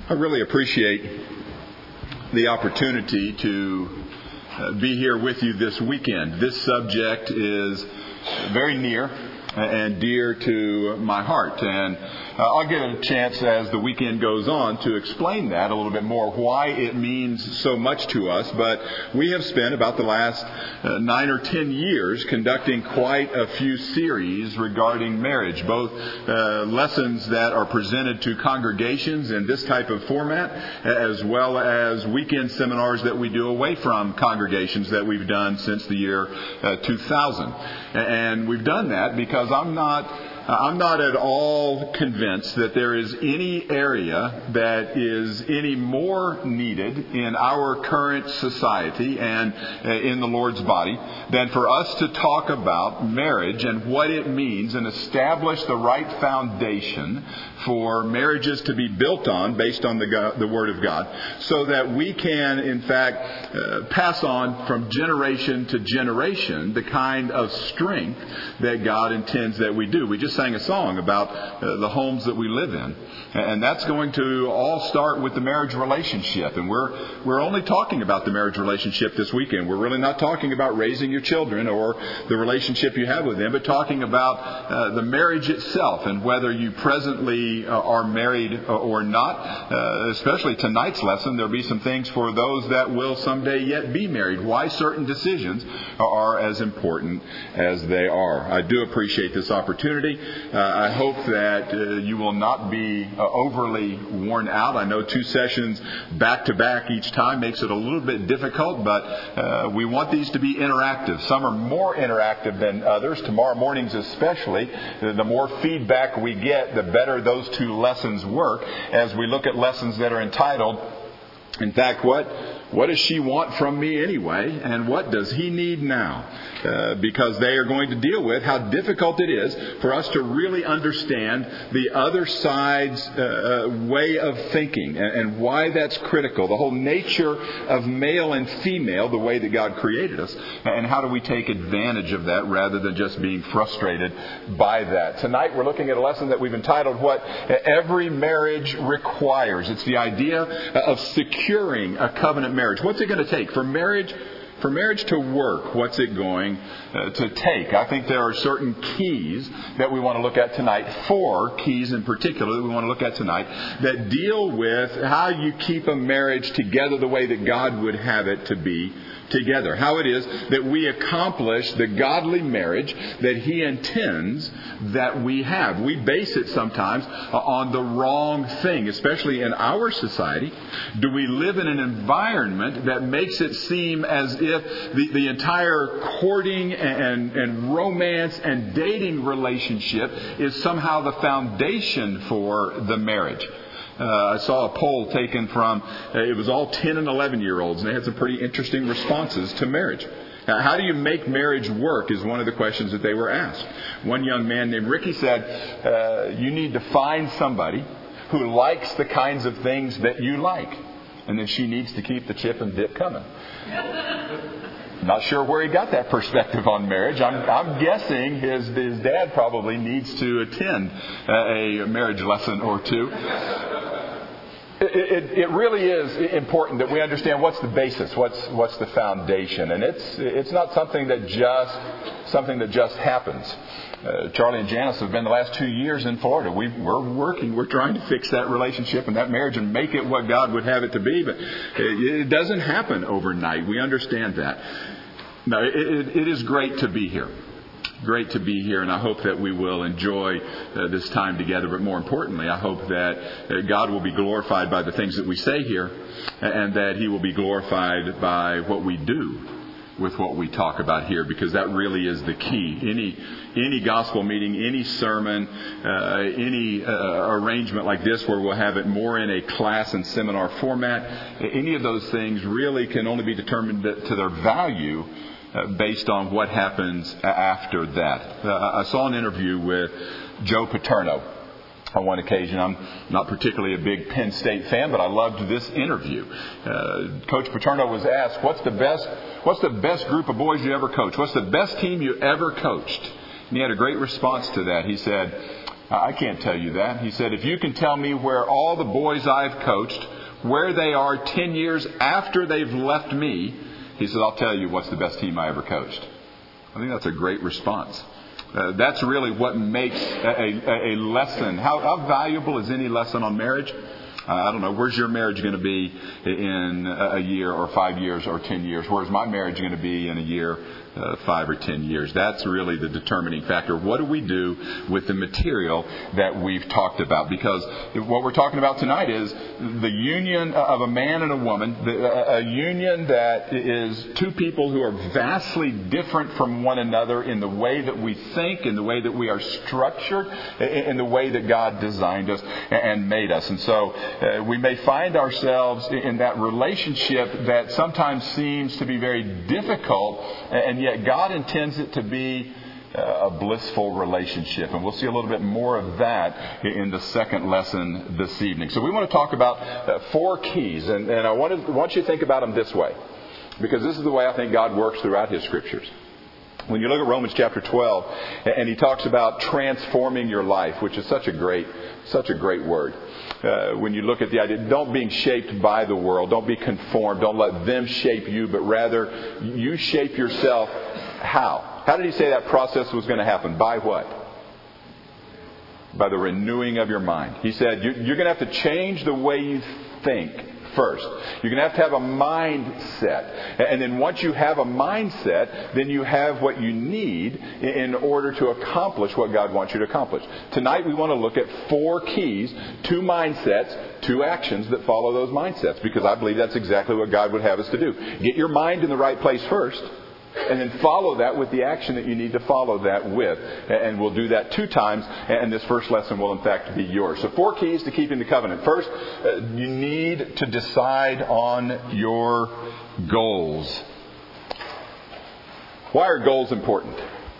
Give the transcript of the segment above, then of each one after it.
I really appreciate the opportunity to be here with you this weekend. This subject is very near and dear to my heart, and I'll get a chance as the weekend goes on to explain that a little bit more, why it means so much to us. But we have spent about the last 9 or 10 years conducting quite a few series regarding marriage, both lessons that are presented to congregations in this type of format, as well as weekend seminars that we do away from congregations that we've done since the year 2000. And we've done that because I'm not at all convinced that there is any area that is any more needed in our current society and in the Lord's body than for us to talk about marriage and what it means and establish the right foundation for marriages to be built on based on the Word of God, so that we can, in fact, pass on from generation to generation the kind of strength that God intends that we do. We just sang a song about the homes that we live in, and that's going to all start with the marriage relationship. And we're only talking about the marriage relationship this weekend. We're really not talking about raising your children or the relationship you have with them, but talking about the marriage itself and whether you presently are married or not. Especially tonight's lesson, there'll be some things for those that will someday yet be married. Why certain decisions are as important as they are. I do appreciate this opportunity. I hope that you will not be overly worn out. I know 2 sessions back to back each time makes it a little bit difficult, but we want these to be interactive. Some are more interactive than others. Tomorrow mornings especially, the more feedback we get, the better those 2 lessons work, as we look at lessons that are entitled, in fact, what does she want from me anyway? And what does he need now? Because they are going to deal with how difficult it is for us to really understand the other side's way of thinking and why that's critical. The whole nature of male and female, the way that God created us. And how do we take advantage of that rather than just being frustrated by that? Tonight we're looking at a lesson that we've entitled What Every Marriage Requires. It's the idea of securing a covenant marriage. What's it going to take for marriage to work? What's it going to take? I think there are certain keys that we want to look at tonight, 4 keys in particular that we want to look at tonight, that deal with how you keep a marriage together the way that God would have it to be together. How it is that we accomplish the godly marriage that He intends that we have. We base it sometimes on the wrong thing, especially in our society. Do we live in an environment that makes it seem as if the entire courting and romance and dating relationship is somehow the foundation for the marriage? I saw a poll taken from, it was all 10 and 11-year-olds, and they had some pretty interesting responses to marriage. Now, how do you make marriage work is one of the questions that they were asked. One young man named Ricky said, you need to find somebody who likes the kinds of things that you like, and then she needs to keep the chip and dip coming. Not sure where he got that perspective on marriage. I'm guessing his dad probably needs to attend a marriage lesson or 2. It really is important that we understand what's the basis, what's the foundation, and it's not something that just happens. Charlie and Janice have been the last 2 years in Florida. We're trying to fix that relationship and that marriage and make it what God would have it to be, but it doesn't happen overnight. We understand that. No, it is great to be here. Great to be here, and I hope that we will enjoy this time together. But more importantly, I hope that God will be glorified by the things that we say here, and that He will be glorified by what we do with what we talk about here, because that really is the key. Any gospel meeting, any sermon, any arrangement like this where we'll have it more in a class and seminar format, any of those things really can only be determined to their value based on what happens after that. I saw an interview with Joe Paterno on one occasion. I'm not particularly a big Penn State fan, but I loved this interview. Coach Paterno was asked, what's the best group of boys you ever coached? What's the best team you ever coached? And he had a great response to that. He said, I can't tell you that. He said, if you can tell me where all the boys I've coached, where they are 10 years after they've left me, he said, I'll tell you what's the best team I ever coached. I think that's a great response. That's really what makes a lesson. How valuable is any lesson on marriage? I don't know. Where's your marriage going to be in a year or 5 years or 10 years? Where's my marriage going to be in a year, 5 or 10 years? That's really the determining factor. What do we do with the material that we've talked about? Because what we're talking about tonight is the union of a man and a woman, a union that is two people who are vastly different from one another in the way that we think, in the way that we are structured, in the way that God designed us and made us. And so we may find ourselves in that relationship that sometimes seems to be very difficult, and yet God intends it to be a blissful relationship. And we'll see a little bit more of that in the second lesson this evening. So we want to talk about 4 keys, and I want you to think about them this way, because this is the way I think God works throughout His Scriptures. When you look at Romans chapter 12, and he talks about transforming your life, which is such a great word. When you look at the idea, don't being shaped by the world, don't be conformed, don't let them shape you, but rather you shape yourself. How? How did he say that process was going to happen? By what? By the renewing of your mind. He said you're going to have to change the way you think first. You're going to have a mindset. And then once you have a mindset, then you have what you need in order to accomplish what God wants you to accomplish. Tonight we want to look at 4 keys, 2 mindsets, 2 actions that follow those mindsets, because I believe that's exactly what God would have us to do. Get your mind in the right place first, and then follow that with the action that you need to follow that with. And we'll do that 2 times. And this first lesson will, in fact, be yours. So 4 keys to keeping the covenant. First, you need to decide on your goals. Why are goals important?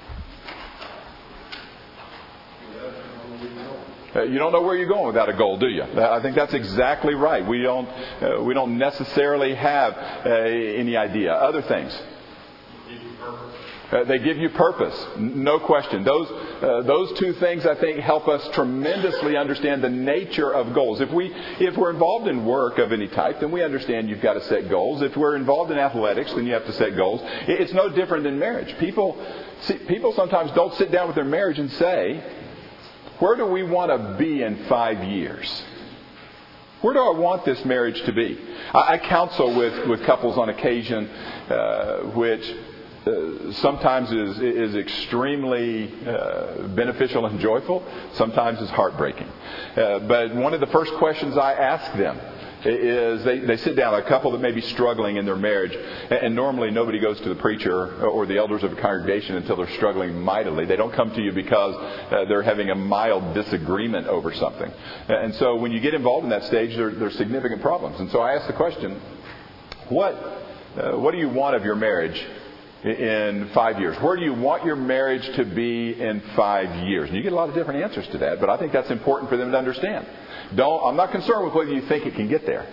You don't know where you're going without a goal, do you? I think that's exactly right. We don't necessarily have any idea. Other things. They give you purpose, no question. Those 2 things, I think, help us tremendously understand the nature of goals. If we're involved in work of any type, then we understand you've got to set goals. If we're involved in athletics, then you have to set goals. It's no different than marriage. People sometimes don't sit down with their marriage and say, where do we want to be in 5 years? Where do I want this marriage to be? I counsel with couples on occasion, which sometimes is extremely beneficial and joyful. Sometimes is heartbreaking. But one of the first questions I ask them is they sit down, a couple that may be struggling in their marriage, and normally nobody goes to the preacher or the elders of a congregation until they're struggling mightily. They don't come to you because they're having a mild disagreement over something. And so when you get involved in that stage, there's significant problems. And so I ask the question, what do you want of your marriage in 5 years? Where do you want your marriage to be in 5 years? And you get a lot of different answers to that, but I think that's important for them to understand. I'm not concerned with whether you think it can get there.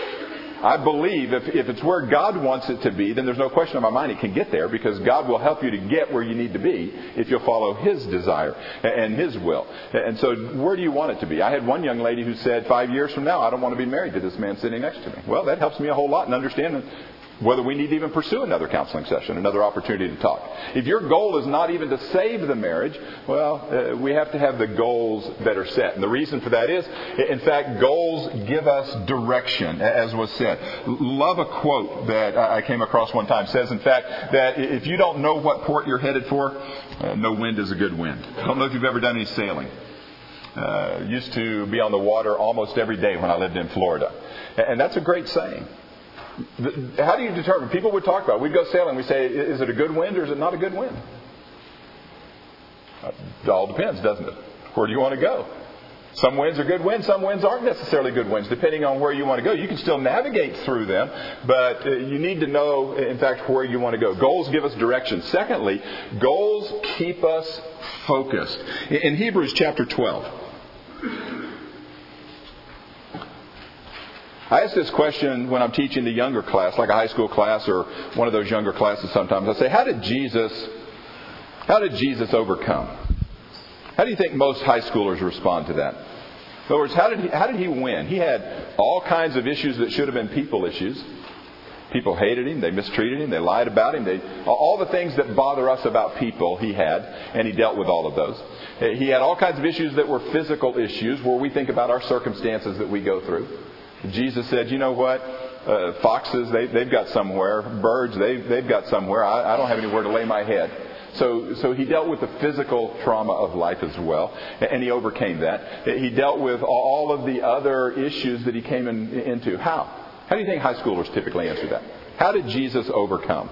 I believe if it's where God wants it to be, then there's no question in my mind it can get there, because God will help you to get where you need to be if you'll follow His desire and His will. And so where do you want it to be? I had one young lady who said, 5 years from now, I don't want to be married to this man sitting next to me. Well, that helps me a whole lot in understanding whether we need to even pursue another counseling session, another opportunity to talk. If your goal is not even to save the marriage, well, we have to have the goals that are set. And the reason for that is, in fact, goals give us direction, as was said. Love a quote that I came across one time. It says, in fact, that if you don't know what port you're headed for, no wind is a good wind. I don't know if you've ever done any sailing. Used to be on the water almost every day when I lived in Florida. And that's a great saying. How do you determine? People would talk about it. We'd go sailing. We say, is it a good wind or is it not a good wind? It all depends, doesn't it? Where do you want to go? Some winds are good winds. Some winds aren't necessarily good winds, depending on where you want to go. You can still navigate through them, but you need to know, in fact, where you want to go. Goals give us direction. Secondly, goals keep us focused. In Hebrews chapter 12, I ask this question when I'm teaching the younger class, like a high school class or one of those younger classes sometimes. I say, how did Jesus overcome? How do you think most high schoolers respond to that? In other words, how did he win? He had all kinds of issues that should have been people issues. People hated him. They mistreated him. They lied about him. All the things that bother us about people he had, and he dealt with all of those. He had all kinds of issues that were physical issues where we think about our circumstances that we go through. Jesus said, you know what? Foxes, they've got somewhere. Birds, they've got somewhere. I don't have anywhere to lay my head. So he dealt with the physical trauma of life as well, and he overcame that. He dealt with all of the other issues that he came into. How? How do you think high schoolers typically answer that? How did Jesus overcome?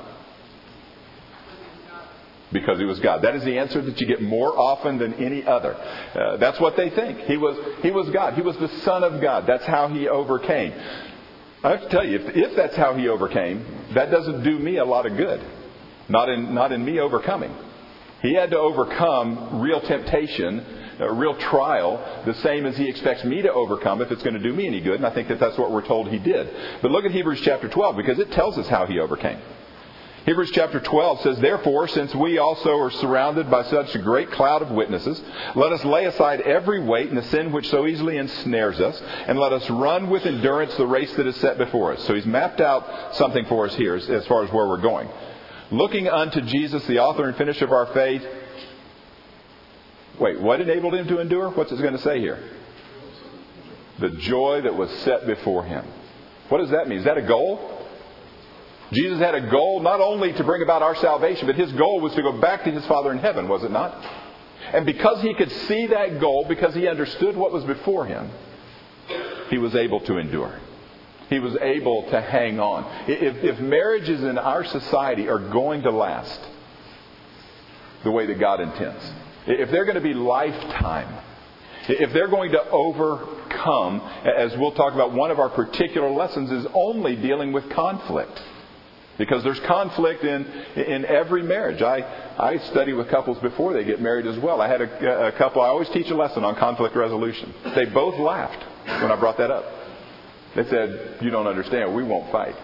Because he was God. That is the answer that you get more often than any other. That's what they think. He was God. He was the Son of God. That's how he overcame. I have to tell you, if that's how he overcame, that doesn't do me a lot of good. Not in me overcoming. He had to overcome real temptation, a real trial, the same as he expects me to overcome if it's going to do me any good. And I think that's what we're told he did. But look at Hebrews chapter 12, because it tells us how he overcame. Hebrews chapter 12 says, therefore, since we also are surrounded by such a great cloud of witnesses, let us lay aside every weight and the sin which so easily ensnares us, and let us run with endurance the race that is set before us. So he's mapped out something for us here as far as where we're going. Looking unto Jesus, the author and finisher of our faith. Wait, what enabled him to endure? What's it going to say here? The joy that was set before him. What does that mean? Is that a goal? Jesus had a goal not only to bring about our salvation, but his goal was to go back to his Father in heaven, was it not? And because he could see that goal, because he understood what was before him, he was able to endure. He was able to hang on. If marriages in our society are going to last the way that God intends, if they're going to be lifetime, if they're going to overcome, as we'll talk about, one of our particular lessons is only dealing with conflict. Because there's conflict in every marriage. I study with couples before they get married as well. I had a couple, I always teach a lesson on conflict resolution. They both laughed when I brought that up. They said, you don't understand, we won't fight.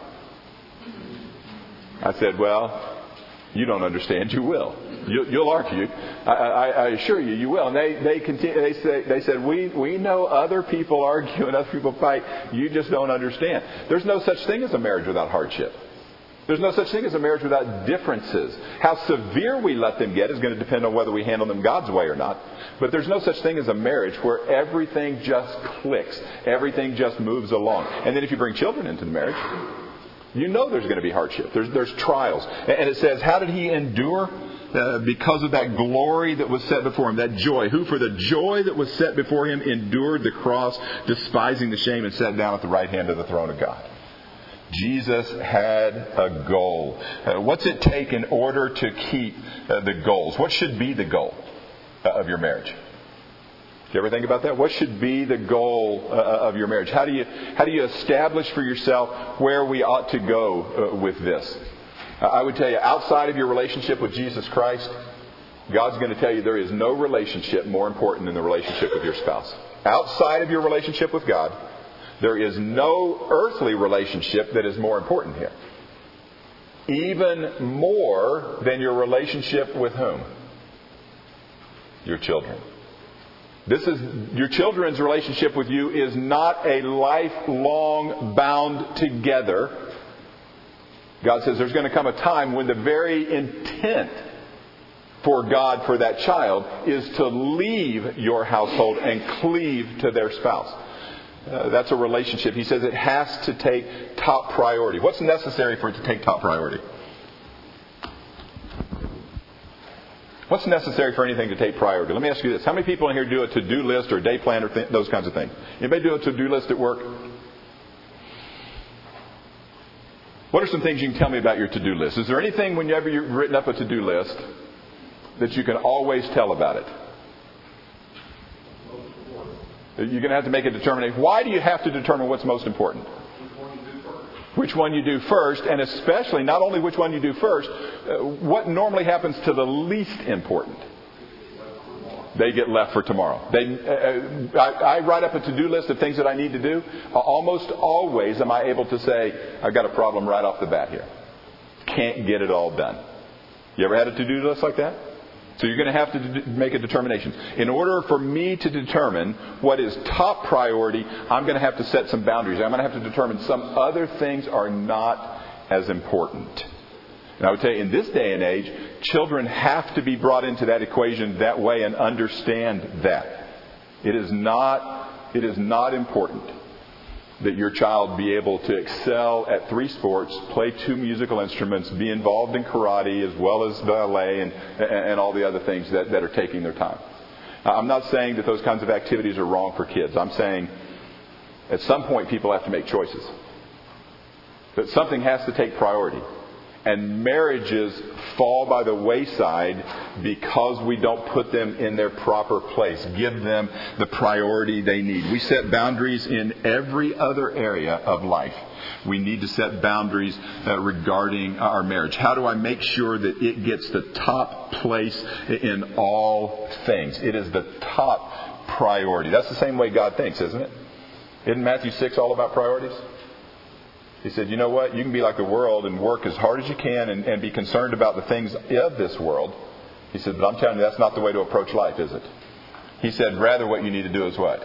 I said, well, you don't understand, you will. You'll argue. I assure you, you will. And they continue. They said, we know other people argue and other people fight. You just don't understand. There's no such thing as a marriage without hardship. There's no such thing as a marriage without differences. How severe we let them get is going to depend on whether we handle them God's way or not. But there's no such thing as a marriage where everything just clicks. Everything just moves along. And then if you bring children into the marriage, you know there's going to be hardship. There's trials. And it says, how did he endure? Because of that glory that was set before him, that joy. Who for the joy that was set before him endured the cross, despising the shame, and sat down at the right hand of the throne of God. Jesus had a goal. What's it take in order to keep the goals? What should be the goal of your marriage? Do you ever think about that? What should be the goal of your marriage? How do you establish for yourself where we ought to go with this? I would tell you, outside of your relationship with Jesus Christ, God's going to tell you there is no relationship more important than the relationship with your spouse. Outside of your relationship with God, there is no earthly relationship that is more important here. Even more than your relationship with whom? Your children. Your children's relationship with you is not a lifelong bound together. God says there's going to come a time when the very intent for God for that child is to leave your household and cleave to their spouse. That's a relationship. He says it has to take top priority. What's necessary for it to take top priority? What's necessary for anything to take priority? Let me ask you this. How many people in here do a to-do list or a day plan or those kinds of things? Anybody do a to-do list at work? What are some things you can tell me about your to-do list? Is there anything whenever you've written up a to-do list that you can always tell about it? You're going to have to make a determination. Why do you have to determine what's most important? Which one you do first, and especially not only which one you do first, what normally happens to the least important? They get left for tomorrow. I write up a to-do list of things that I need to do. Almost always am I able to say, I've got a problem right off the bat here. Can't get it all done. You ever had a to-do list like that? So you're going to have to make a determination. In order for me to determine what is top priority, I'm going to have to set some boundaries. I'm going to have to determine some other things are not as important. And I would tell you, in this day and age, children have to be brought into that equation that way and understand that. It is not important that your child be able to excel at 3 sports, play 2 musical instruments, be involved in karate as well as ballet and all the other things that are taking their time. I'm not saying that those kinds of activities are wrong for kids. I'm saying at some point people have to make choices. That something has to take priority. And marriages fall by the wayside because we don't put them in their proper place. Give them the priority they need. We set boundaries in every other area of life. We need to set boundaries regarding our marriage. How do I make sure that it gets the top place in all things? It is the top priority. That's the same way God thinks, isn't it? Isn't Matthew 6 all about priorities? He said, you know what? You can be like the world and work as hard as you can and be concerned about the things of this world. He said, but I'm telling you, that's not the way to approach life, is it? He said, rather what you need to do is what?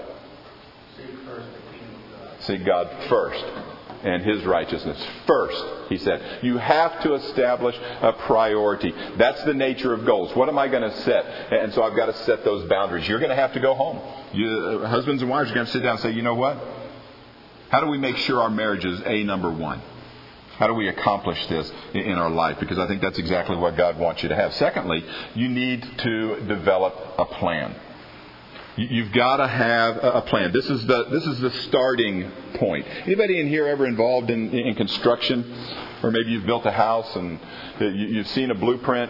Seek God first and His righteousness first, he said. You have to establish a priority. That's the nature of goals. What am I going to set? And so I've got to set those boundaries. You're going to have to go home. Husbands and wives are going to sit down and say, you know what? How do we make sure our marriage is number one? How do we accomplish this in our life? Because I think that's exactly what God wants you to have. Secondly, you need to develop a plan. You've got to have a plan. This is the starting point. Anybody in here ever involved in construction? Or maybe you've built a house and you've seen a blueprint.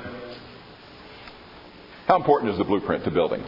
How important is the blueprint to building?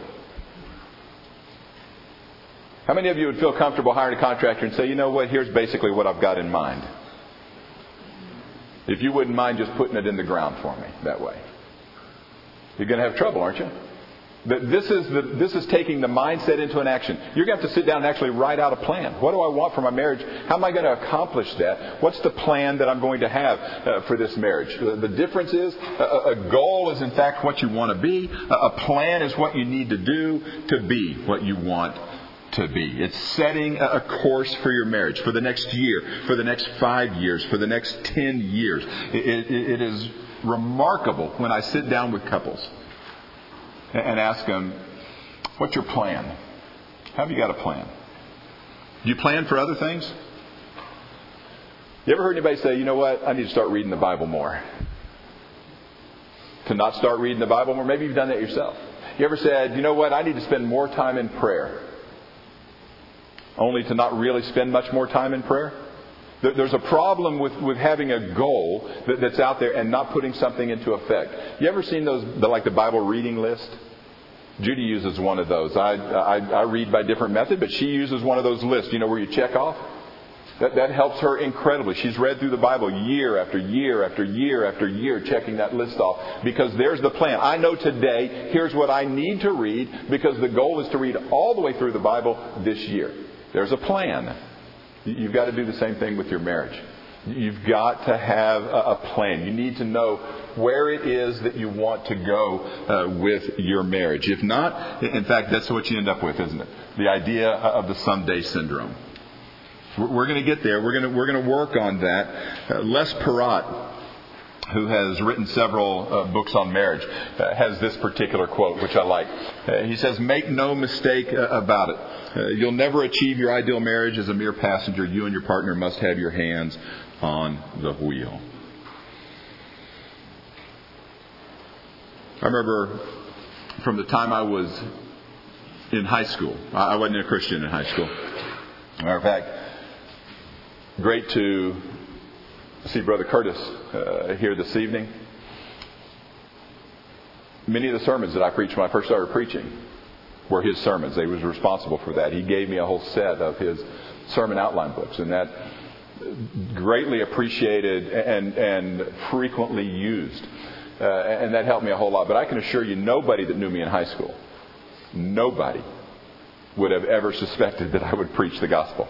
How many of you would feel comfortable hiring a contractor and say, you know what, here's basically what I've got in mind? If you wouldn't mind just putting it in the ground for me that way. You're going to have trouble, aren't you? This is taking the mindset into an action. You're going to have to sit down and actually write out a plan. What do I want for my marriage? How am I going to accomplish that? What's the plan that I'm going to have for this marriage? The difference is a goal is in fact what you want to be. A plan is what you need to do to be what you want to be. It's setting a course for your marriage for the next year, for the next 5 years, for the next 10 years. It is remarkable when I sit down with couples and ask them, what's your plan? Have you got a plan? Do you plan for other things? You ever heard anybody say, you know what, I need to start reading the Bible more? To not start reading the Bible more? Maybe you've done that yourself. You ever said, you know what, I need to spend more time in prayer? Only to not really spend much more time in prayer? There's a problem with having a goal that's out there and not putting something into effect. You ever seen the Bible reading list? Judy uses one of those. I read by different method, but she uses one of those lists. You know, where you check off? That helps her incredibly. She's read through the Bible year after year after year after year, checking that list off. Because there's the plan. I know today, here's what I need to read, because the goal is to read all the way through the Bible this year. There's a plan. You've got to do the same thing with your marriage. You've got to have a plan. You need to know where it is that you want to go with your marriage. If not, in fact, that's what you end up with, isn't it? The idea of the someday syndrome. We're going to get there. We're going to work on that. Les Perrott, who has written several books on marriage, has this particular quote, which I like. He says, "Make no mistake about it. You'll never achieve your ideal marriage as a mere passenger. You and your partner must have your hands on the wheel." I remember from the time I was in high school. I wasn't a Christian in high school. Matter of fact, great to see Brother Curtis here this evening. Many of the sermons that I preached when I first started preaching were his sermons. He was responsible for that. He gave me a whole set of his sermon outline books, and that greatly appreciated and frequently used. And that helped me a whole lot. But I can assure you, nobody that knew me in high school, nobody would have ever suspected that I would preach the gospel.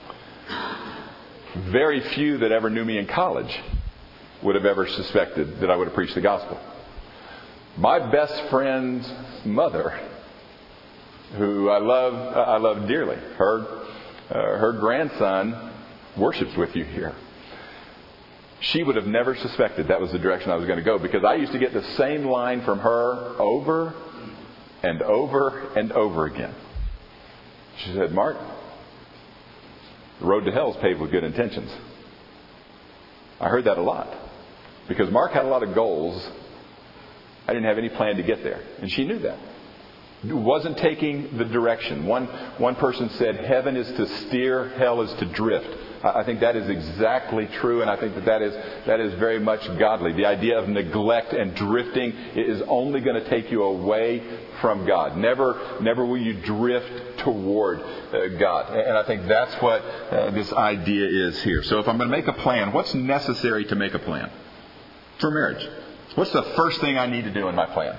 Very few that ever knew me in college would have ever suspected that I would have preached the gospel. My best friend's mother, who I love dearly, her grandson worships with you here. She would have never suspected that was the direction I was going to go, because I used to get the same line from her over and over and over again. She said, Mark, the road to hell is paved with good intentions. I heard that a lot, because Mark had a lot of goals. I didn't have any plan to get there, and she knew that. It wasn't taking the direction. One person said, heaven is to steer, hell is to drift. I think that is exactly true, and I think that is very much godly. The idea of neglect and drifting is only going to take you away from God. Never will you drift toward God. And I think that's what this idea is here. So if I'm going to make a plan, what's necessary to make a plan for marriage? What's the first thing I need to do in my plan?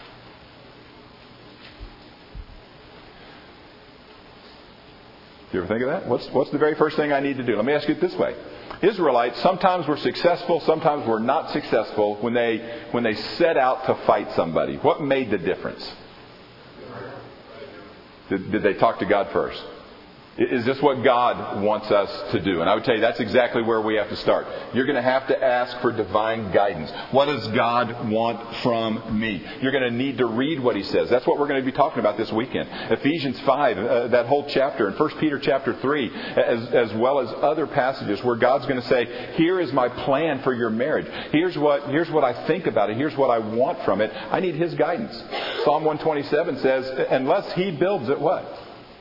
Do you ever think of that? What's the very first thing I need to do? Let me ask you it this way. Israelites sometimes were successful, sometimes were not successful when they set out to fight somebody. What made the difference? Did they talk to God first? Is this what God wants us to do? And I would tell you that's exactly where we have to start. You're going to have to ask for divine guidance. What does God want from me? You're going to need to read what He says. That's what we're going to be talking about this weekend. Ephesians 5, that whole chapter, and 1 Peter chapter 3, as well as other passages where God's going to say, here is my plan for your marriage. Here's what I think about it. Here's what I want from it. I need His guidance. Psalm 127 says, unless He builds it, what?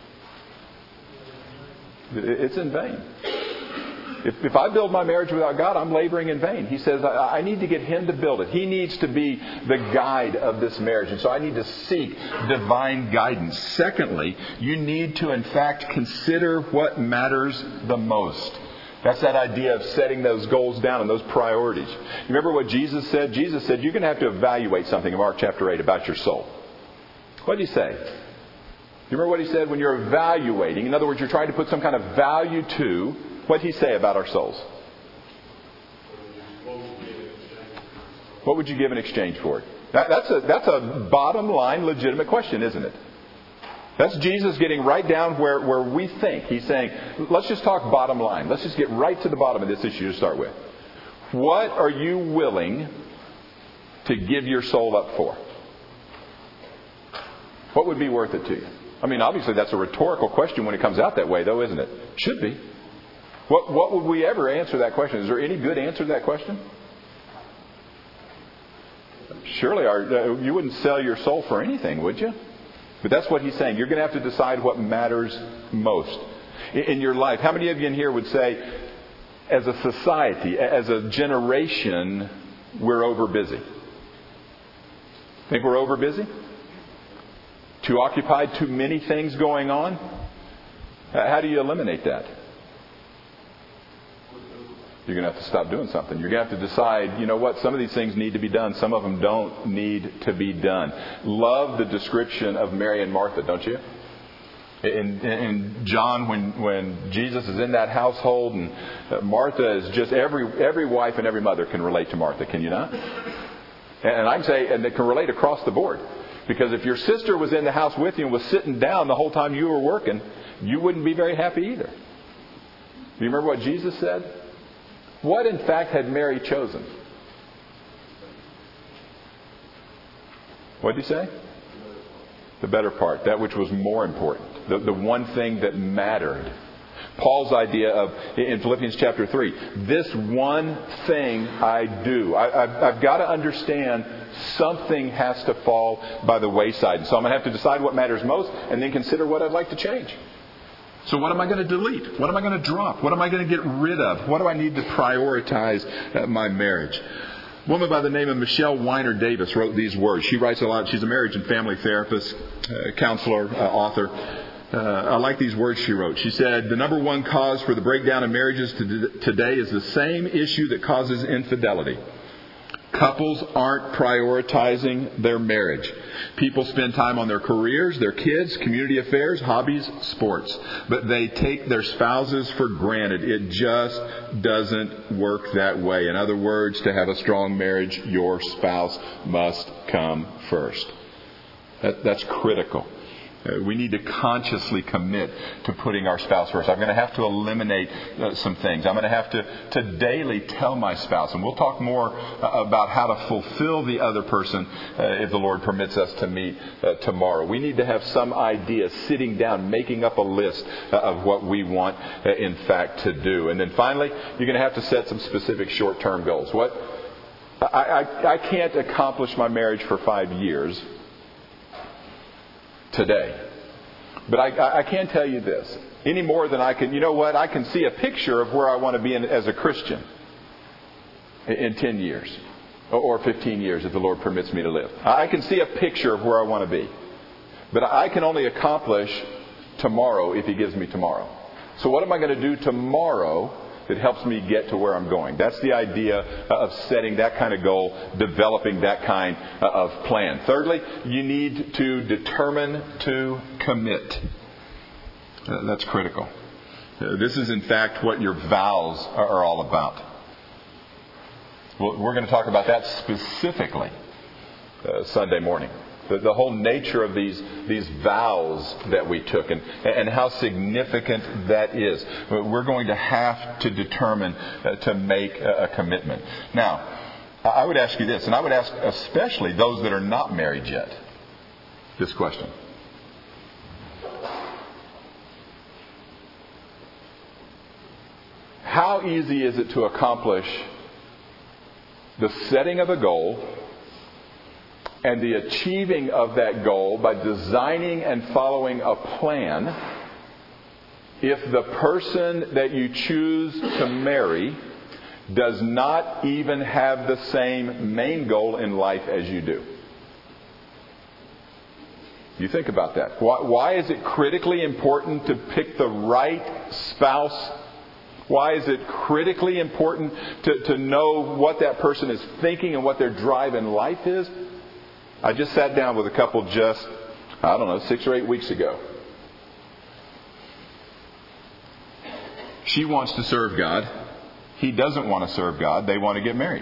It's in vain. If I build my marriage without God, I'm laboring in vain. He says, I need to get Him to build it. He needs to be the guide of this marriage. And so I need to seek divine guidance. Secondly, you need to, in fact, consider what matters the most. That's that idea of setting those goals down and those priorities. You remember what Jesus said? Jesus said, you're going to have to evaluate something in Mark chapter 8 about your soul. What did He say? You remember what He said when you're evaluating? In other words, you're trying to put some kind of value to, what did He say about our souls? What would you give in exchange for it? That's a bottom line legitimate question, isn't it? That's Jesus getting right down where we think. He's saying, let's just talk bottom line. Let's just get right to the bottom of this issue to start with. What are you willing to give your soul up for? What would be worth it to you? I mean, obviously that's a rhetorical question when it comes out that way, though, isn't it? Should be. What would we ever answer that question? Is there any good answer to that question? Surely you wouldn't sell your soul for anything, would you? But that's what He's saying. You're going to have to decide what matters most in your life. How many of you in here would say, as a society, as a generation, we're overbusy? Think we're overbusy? Too occupied, too many things going on? How do you eliminate that? You're going to have to stop doing something. You're going to have to decide, you know what, some of these things need to be done. Some of them don't need to be done. Love the description of Mary and Martha, don't you? In John, when Jesus is in that household, and Martha is just, every wife and every mother can relate to Martha, can you not? And I can say, and they can relate across the board. Because if your sister was in the house with you and was sitting down the whole time you were working, you wouldn't be very happy either. Do you remember what Jesus said? What, in fact, had Mary chosen? What did He say? The better part. That which was more important. The one thing that mattered. Paul's idea of, in Philippians chapter 3, this one thing I do. I've got to understand something has to fall by the wayside. So I'm going to have to decide what matters most and then consider what I'd like to change. So what am I going to delete? What am I going to drop? What am I going to get rid of? What do I need to prioritize my marriage? A woman by the name of Michelle Weiner Davis wrote these words. She writes a lot. She's a marriage and family therapist, counselor, author. I like these words she wrote. She said, the number one cause for the breakdown of marriages today is the same issue that causes infidelity. Couples aren't prioritizing their marriage. People spend time on their careers, their kids, community affairs, hobbies, sports. But they take their spouses for granted. It just doesn't work that way. In other words, to have a strong marriage, your spouse must come first. That's critical. We need to consciously commit to putting our spouse first. I'm going to have to eliminate some things. I'm going to have to daily tell my spouse. And we'll talk more about how to fulfill the other person if the Lord permits us to meet tomorrow. We need to have some idea, sitting down, making up a list of what we want, in fact, to do. And then finally, you're going to have to set some specific short-term goals. I can't accomplish my marriage for 5 years today. But I can tell you this, any more than I can, I can see a picture of where I want to be as a Christian in 10 years or 15 years if the Lord permits me to live. I can see a picture of where I want to be. But I can only accomplish tomorrow if He gives me tomorrow. So what am I going to do tomorrow that helps me get to where I'm going? That's the idea of setting that kind of goal, developing that kind of plan. Thirdly, you need to determine to commit. That's critical. This is, in fact, what your vows are all about. We're going to talk about that specifically Sunday morning. The whole nature of these vows that we took and how significant that is. We're going to have to determine to make a commitment. Now, I would ask you this, and I would ask especially those that are not married yet, this question. How easy is it to accomplish the setting of a goal and the achieving of that goal by designing and following a plan if the person that you choose to marry does not even have the same main goal in life as you do? You think about that. Why is it critically important to pick the right spouse? Why is it critically important to know what that person is thinking and what their drive in life is? I just sat down with a couple 6 or 8 weeks ago. She wants to serve God. He doesn't want to serve God. They want to get married.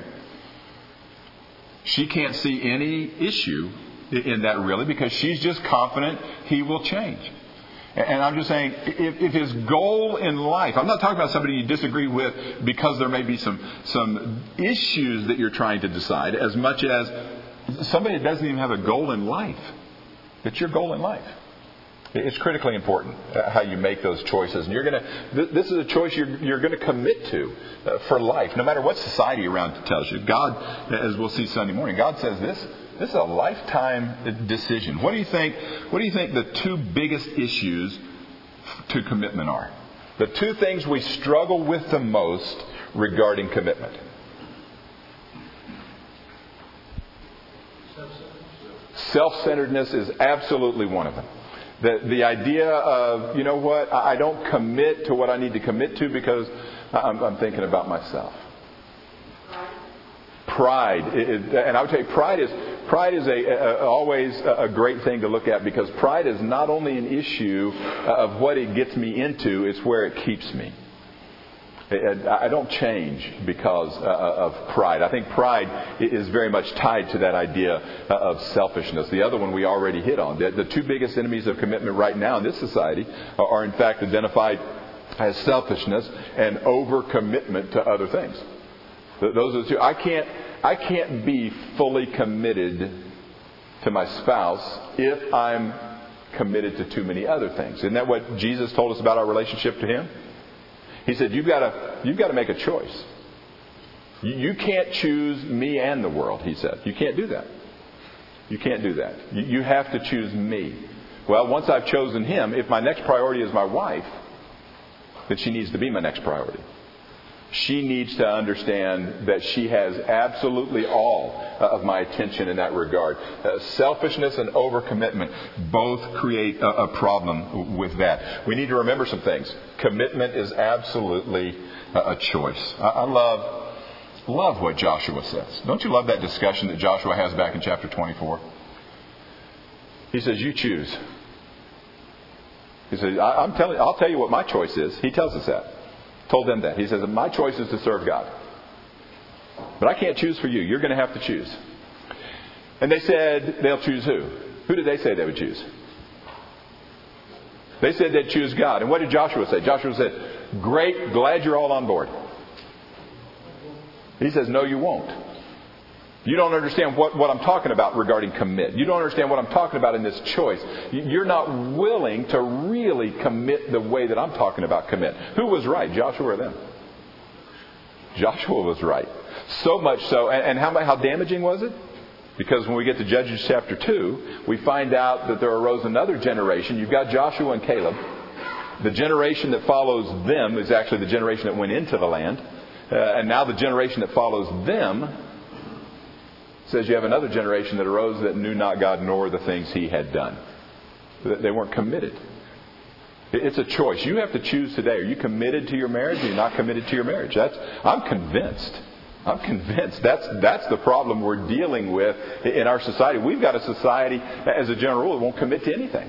She can't see any issue in that really because she's just confident he will change. And I'm just saying, if his goal in life, I'm not talking about somebody you disagree with because there may be some issues that you're trying to decide, as much as somebody that doesn't even have a goal in life. It's your goal in life. It's critically important how you make those choices. And this is a choice you're going to commit to for life, no matter what society around tells you. God, as we'll see Sunday morning, God says this is a lifetime decision. What do you think the two biggest issues to commitment are? The two things we struggle with the most regarding commitment. Self-centeredness is absolutely one of them. The idea of, I don't commit to what I need to commit to because I'm thinking about myself. Pride. And I would tell you, pride is always a great thing to look at, because pride is not only an issue of what it gets me into, it's where it keeps me. I don't change because of pride. I think pride is very much tied to that idea of selfishness. The other one we already hit on. The two biggest enemies of commitment right now in this society are in fact identified as selfishness and overcommitment to other things. Those are the two. I can't be fully committed to my spouse if I'm committed to too many other things. Isn't that what Jesus told us about our relationship to Him? He said, you've got to make a choice. You can't choose me and the world, He said. You can't do that. You can't do that. You have to choose me. Well, once I've chosen Him, if my next priority is my wife, then she needs to be my next priority. She needs to understand that she has absolutely all of my attention in that regard. Selfishness and overcommitment both create a problem with that. We need to remember some things. Commitment is absolutely a choice. I love love what Joshua says. Don't you love that discussion that Joshua has back in chapter 24? He says, you choose. He says, I'll tell you what my choice is. He tells us that. Told them that. He says, my choice is to serve God. But I can't choose for you. You're going to have to choose. And they said they'll choose who? Who did they say they would choose? They said they'd choose God. And what did Joshua say? Joshua said, great, glad you're all on board. He says, no, you won't. You don't understand what I'm talking about regarding commit. You don't understand what I'm talking about in this choice. You're not willing to really commit the way that I'm talking about commit. Who was right, Joshua or them? Joshua was right. So much so. And how damaging was it? Because when we get to Judges chapter 2, we find out that there arose another generation. You've got Joshua and Caleb. The generation that follows them is actually the generation that went into the land. And now the generation that follows them says you have another generation that arose that knew not God nor the things He had done. They weren't committed. It's a choice. You have to choose today. Are you committed to your marriage? Or are you not committed to your marriage? I'm convinced. That's the problem we're dealing with in our society. We've got a society, as a general rule, that won't commit to anything.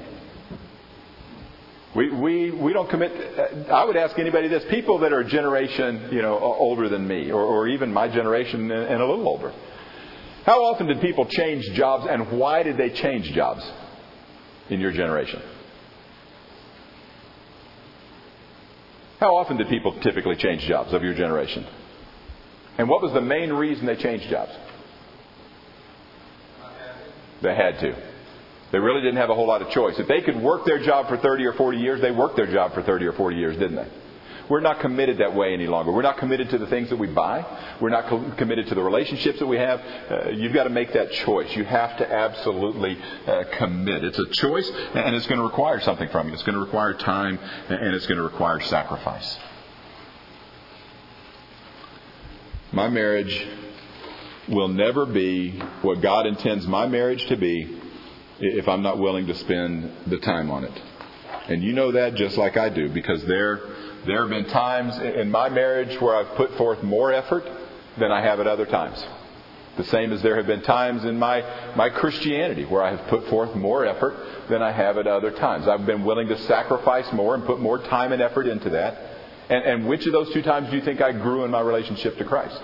We don't commit. I would ask anybody this: people that are a generation, older than me, or even my generation and a little older. How often did people change jobs, and why did they change jobs in your generation? How often did people typically change jobs of your generation? And what was the main reason they changed jobs? They had to. They really didn't have a whole lot of choice. If they could work their job for 30 or 40 years, they worked their job for 30 or 40 years, didn't they? We're not committed that way any longer. We're not committed to the things that we buy. We're not committed to the relationships that we have. You've got to make that choice. You have to absolutely commit. It's a choice, and it's going to require something from you. It's going to require time, and it's going to require sacrifice. My marriage will never be what God intends my marriage to be if I'm not willing to spend the time on it. And you know that just like I do, because there have been times in my marriage where I've put forth more effort than I have at other times. The same as there have been times in my Christianity where I have put forth more effort than I have at other times. I've been willing to sacrifice more and put more time and effort into that. And which of those two times do you think I grew in my relationship to Christ?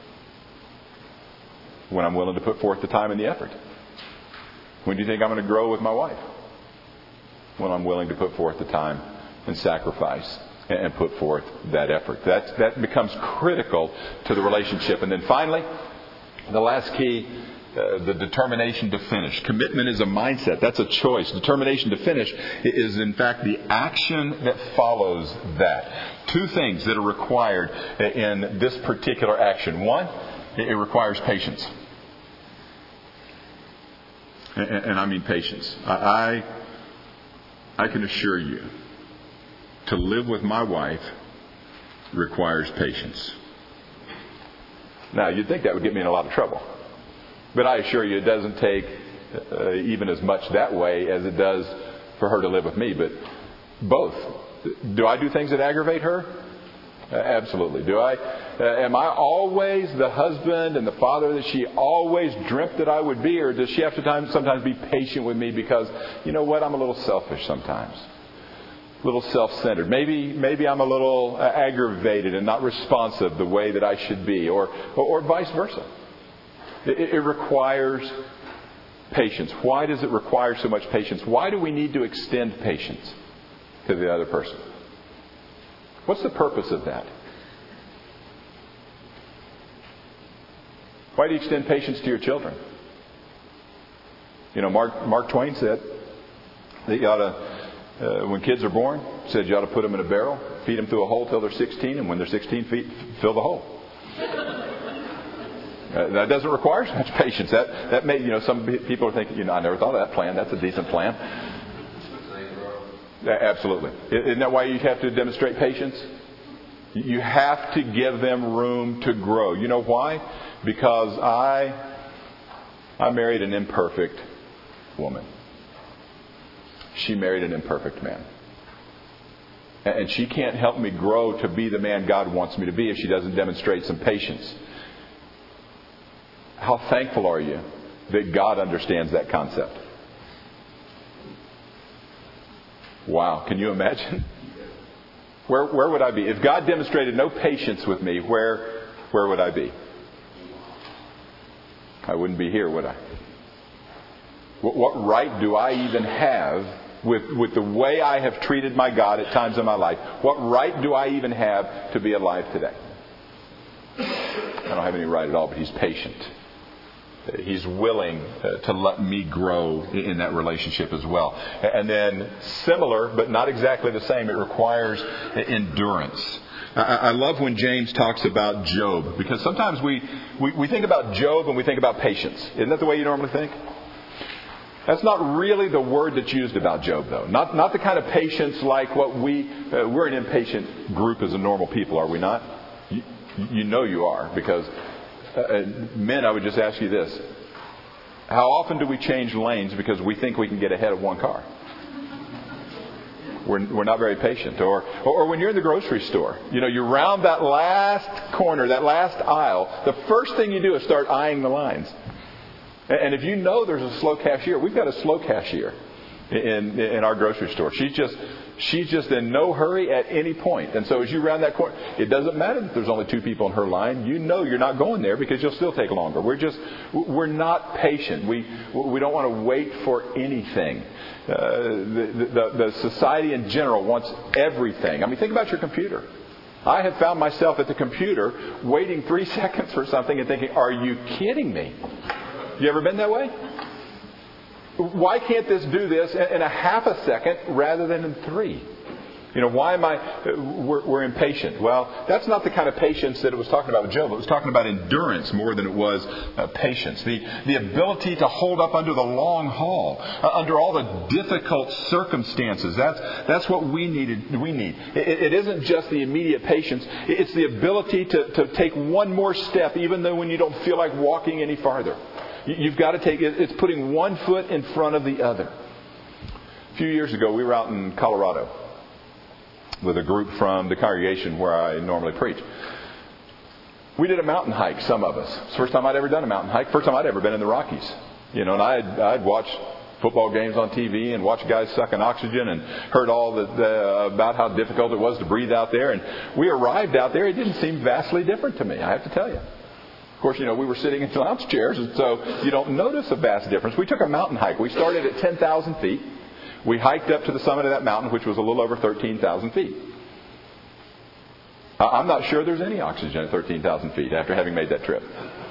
When I'm willing to put forth the time and the effort. When do you think I'm going to grow with my wife? When I'm willing to put forth the time and sacrifice and put forth that effort. That becomes critical to the relationship. And then finally, the last key, the determination to finish. Commitment is a mindset. That's a choice. Determination to finish is, in fact, the action that follows that. Two things that are required in this particular action. One, it requires patience. And I mean patience. I can assure you, to live with my wife requires patience. Now, you'd think that would get me in a lot of trouble. But I assure you it doesn't take even as much that way as it does for her to live with me. But both. Do I do things that aggravate her? Absolutely. Am I always the husband and the father that she always dreamt that I would be? Or does she have to sometimes be patient with me because, you know what, I'm a little selfish sometimes. A little self-centered. Maybe I'm a little aggravated and not responsive the way that I should be. Or vice versa. It requires patience. Why does it require so much patience? Why do we need to extend patience to the other person? What's the purpose of that? Why do you extend patience to your children? Mark Twain said that you ought to, when kids are born, said you ought to put them in a barrel, feed them through a hole till they're 16, and when they're 16 feet, fill the hole. That doesn't require so much patience. That may, some people are thinking, I never thought of that plan. That's a decent plan. Absolutely. Isn't that why you have to demonstrate patience? You have to give them room to grow. You know why? Because I married an imperfect woman. She married an imperfect man. And she can't help me grow to be the man God wants me to be if she doesn't demonstrate some patience. How thankful are you that God understands that concept? Wow, can you imagine? Where would I be? If God demonstrated no patience with me, where would I be? I wouldn't be here, would I? What right do I even have with the way I have treated my God at times in my life? What right do I even have to be alive today? I don't have any right at all, but He's patient. He's willing to let me grow in that relationship as well. And then similar, but not exactly the same, it requires endurance. I love when James talks about Job, because sometimes we think about Job and we think about patience. Isn't that the way you normally think? That's not really the word that's used about Job, though. Not the kind of patience like what we're an impatient group as a normal people, are we not? You know you are, because men, I would just ask you this. How often do we change lanes because we think we can get ahead of one car? We're not very patient. Or when you're in the grocery store, you round that last corner, that last aisle, the first thing you do is start eyeing the lines. And if you know there's a slow cashier, we've got a slow cashier in our grocery store. She's just in no hurry at any point. And so as you round that corner, it doesn't matter that there's only 2 people in her line. You know you're not going there because you'll still take longer. We're not patient. We don't want to wait for anything. The society in general wants everything. I mean, think about your computer. I have found myself at the computer waiting 3 seconds for something and thinking, are you kidding me? You ever been that way? Why can't this do this in a half a second rather than in 3? Why am we're impatient? Well, that's not the kind of patience that it was talking about with Job. It was talking about endurance more than it was patience. The ability to hold up under the long haul, under all the difficult circumstances. That's what we need. It isn't just the immediate patience. It's the ability to take one more step, even though when you don't feel like walking any farther. You've got to take it. It's putting one foot in front of the other. A few years ago, we were out in Colorado with a group from the congregation where I normally preach. We did a mountain hike, some of us. It's the first time I'd ever done a mountain hike. First time I'd ever been in the Rockies. And I'd watched football games on TV and watched guys sucking oxygen and heard all about how difficult it was to breathe out there. And we arrived out there. It didn't seem vastly different to me, I have to tell you. Of course, we were sitting in lounge chairs, and so you don't notice a vast difference. We took a mountain hike. We started at 10,000 feet. We hiked up to the summit of that mountain, which was a little over 13,000 feet. I'm not sure there's any oxygen at 13,000 feet after having made that trip.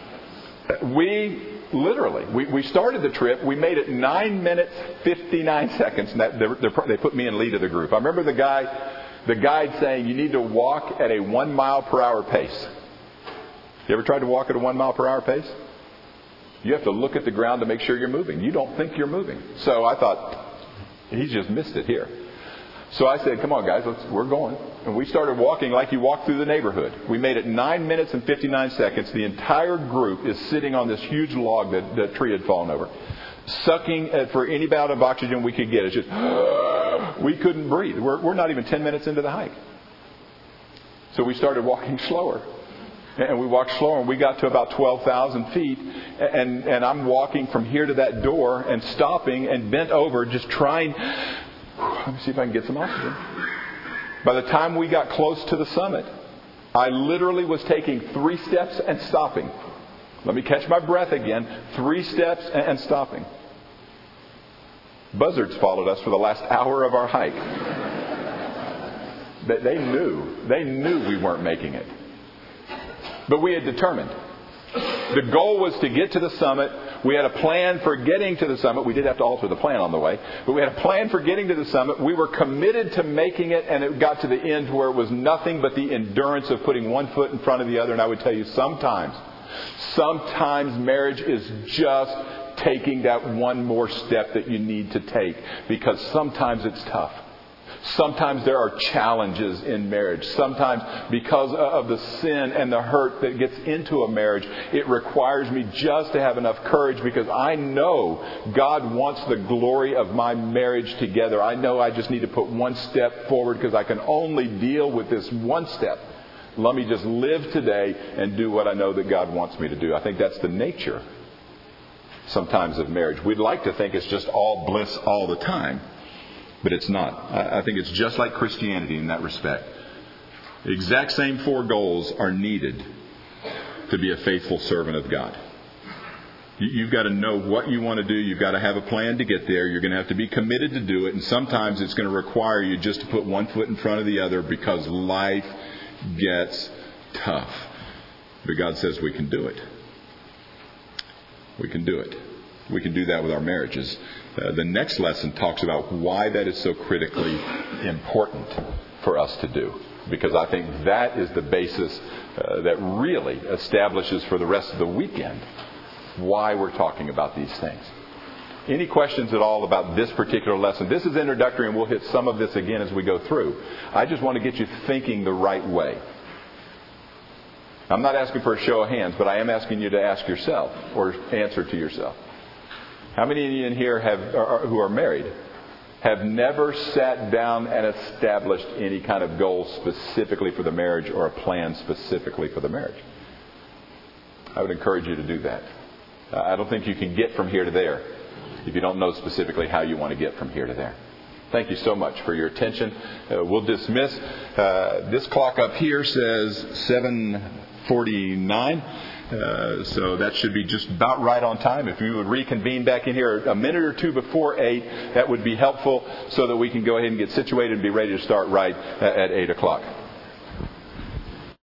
We started the trip. We made it 9 minutes, 59 seconds. And they put me in lead of the group. I remember the guide saying, you need to walk at a 1 mile per hour pace. You ever tried to walk at a 1 mile per hour pace? You have to look at the ground to make sure you're moving. You don't think you're moving. So I thought, he's just missed it here. So I said, come on, guys, we're going. And we started walking like you walk through the neighborhood. We made it 9 minutes and 59 seconds. The entire group is sitting on this huge log that the tree had fallen over, sucking for any amount of oxygen we could get. It's just, we couldn't breathe. We're not even 10 minutes into the hike. So we started walking slower. And we walked slower, and we got to about 12,000 feet. And I'm walking from here to that door and stopping and bent over, just trying. Let me see if I can get some oxygen. By the time we got close to the summit, I literally was taking 3 steps and stopping. Let me catch my breath again. 3 steps and stopping. Buzzards followed us for the last hour of our hike. They knew we weren't making it. But we had determined. The goal was to get to the summit. We had a plan for getting to the summit. We did have to alter the plan on the way. But we had a plan for getting to the summit. We were committed to making it, and it got to the end where it was nothing but the endurance of putting one foot in front of the other. And I would tell you, sometimes marriage is just taking that one more step that you need to take, because sometimes it's tough. Sometimes there are challenges in marriage. Sometimes because of the sin and the hurt that gets into a marriage, it requires me just to have enough courage, because I know God wants the glory of my marriage together. I know I just need to put one step forward, because I can only deal with this one step Let me just live today and do what I know that God wants me to do. I think that's the nature sometimes of marriage. We'd like to think it's just all bliss all the time, but it's not. I think it's just like Christianity in that respect. The exact same 4 goals are needed to be a faithful servant of God. You've got to know what you want to do. You've got to have a plan to get there. You're going to have to be committed to do it. And sometimes it's going to require you just to put one foot in front of the other because life gets tough. But God says we can do it. We can do it. We can do that with our marriages. The next lesson talks about why that is so critically important for us to do. Because I think that is the basis that really establishes for the rest of the weekend why we're talking about these things. Any questions at all about this particular lesson? This is introductory, and we'll hit some of this again as we go through. I just want to get you thinking the right way. I'm not asking for a show of hands, but I am asking you to ask yourself or answer to yourself. How many of you in here who are married have never sat down and established any kind of goal specifically for the marriage or a plan specifically for the marriage? I would encourage you to do that. I don't think you can get from here to there if you don't know specifically how you want to get from here to there. Thank you so much for your attention. We'll dismiss. This clock up here says 7:49. So that should be just about right on time. If you would reconvene back in here a minute or two before 8, that would be helpful so that we can go ahead and get situated and be ready to start right at 8 o'clock.